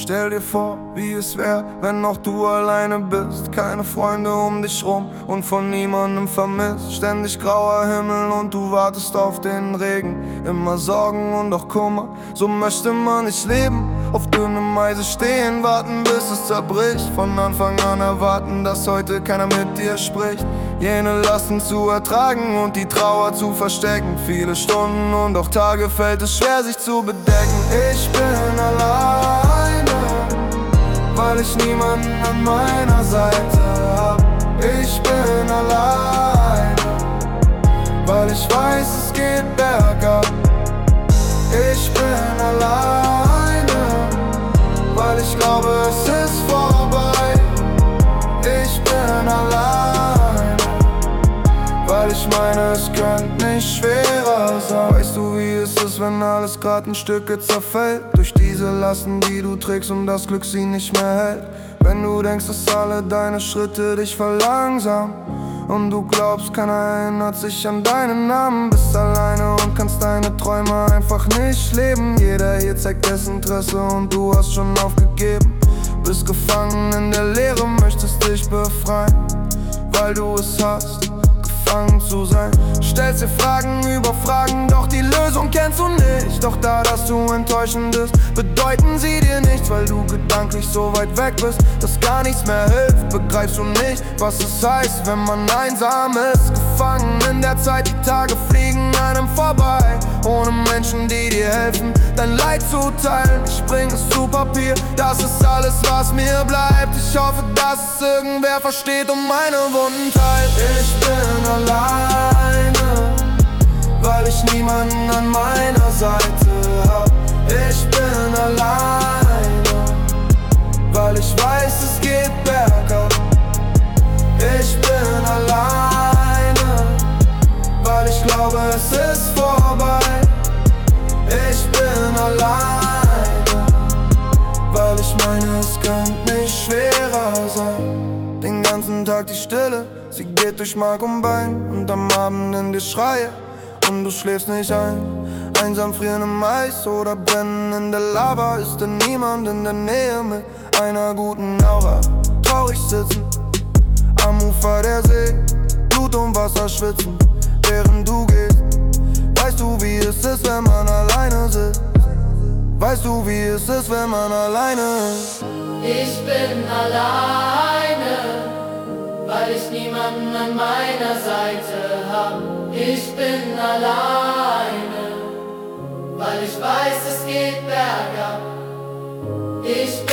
Stell dir vor, wie es wär, wenn auch du alleine bist. Keine Freunde um dich rum und von niemandem vermisst. Ständig grauer Himmel und du wartest auf den Regen. Immer Sorgen und auch Kummer, so möchte man nicht leben. Auf dünnem Eise stehen, warten bis es zerbricht. Von Anfang an erwarten, dass heute keiner mit dir spricht. Jene Lasten zu ertragen und die Trauer zu verstecken. Viele Stunden und auch Tage fällt es schwer, sich zu bedecken. Ich bin alleine, weil ich niemanden an meiner Seite hab. Ich bin alleine, weil ich weiß, es geht bergab. Ich bin alleine, weil ich glaube, es ist vorbei. Ich bin alleine, weil ich meine, es könnte nicht schwerer sein. Weißt du, wie es ist, wenn alles grad in Stücke zerfällt? Durch diese Lasten, die du trägst und das Glück sie nicht mehr hält. Wenn du denkst, dass alle deine Schritte dich verlangsamen und du glaubst, keiner erinnert sich an deinen Namen. Bist alleine und kannst deine Träume einfach nicht leben. Jeder hier zeigt Desinteresse und du hast schon aufgegeben. Bist gefangen in der Leere, möchtest dich befreien, weil du es hast, gefangen zu sein. Stellst dir Fragen über Fragen, doch die Lösung kennst du nicht. Doch da, dass du enttäuschend bist, bedeuten sie dir nichts, weil du gedanklich so weit weg bist, dass gar nichts mehr hilft. Begreifst du nicht, was es heißt, wenn man einsam ist? Gefangen in der Zeit, die Tage fliegen einem vorbei, ohne Menschen, die dir helfen, dein Leid zu teilen. Ich bring es zu Papier, das ist alles, was mir bleibt. Ich hoffe, dass es irgendwer versteht und meine Wunden teilt. Ich bin alleine, weil ich niemanden an meiner Seite hab. Ich bin alleine, weil ich weiß, es geht bergab. Ich bin alleine, weil ich glaube, es ist vorbei. Ich bin alleine, weil ich meine, es könnte nicht schwerer sein. Den ganzen Tag die Stille, sie geht durch Mark und Bein. Und am Abend in dir Schreie und du schläfst nicht ein. Einsam frieren im Eis oder brennen in der Lava. Ist denn niemand in der Nähe mit einer guten Aura? Traurig sitzen am Ufer der See, Blut und Wasser schwitzen, während du gehst. Weißt du, wie es ist, wenn man alleine sitzt? Weißt du, wie es ist, wenn man alleine ist? Ich bin alleine, weil ich niemanden an meiner Seite hab. Ich bin alleine, weil ich weiß, es geht bergab. Ich